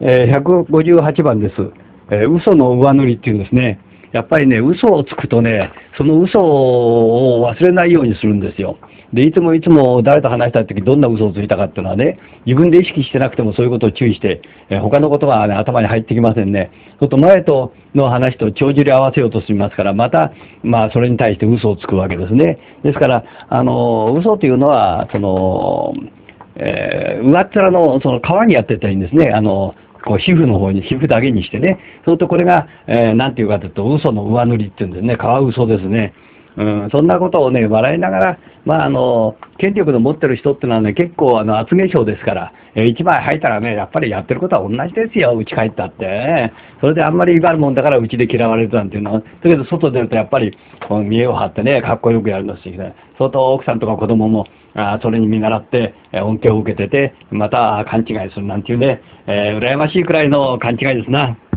158番です。嘘の上塗りっていうんですね。やっぱりね、嘘をつくとね、その嘘を忘れないようにするんですよ。で、いつも誰と話したいときどんな嘘をついたかっていうのはね、自分で意識してなくてもそういうことを注意して、他のことがね、頭に入ってきませんね。そうすると前との話と帳尻合わせようとしますから、また、それに対して嘘をつくわけですね。ですから、嘘というのは、上っ面のその皮にやってったらいいんですね。こう皮膚の方に、皮膚だけにしてね。そうするとこれが、なんていうかというと、嘘の上塗りっていうんですね。皮嘘ですね。そんなことをね、笑いながら、権力の持ってる人ってのはね、結構厚化粧ですから、一枚吐いたらね、やっぱりやってることは同じですよ、家帰ったって。それであんまり威張るもんだから家で嫌われるなんていうのは、だけど外出るとやっぱり、こう見栄を張ってね、かっこよくやるのし、ね、相当奥さんとか子供も、それに見習って、恩恵を受けてて、また勘違いするなんていうね、羨ましいくらいの勘違いですな。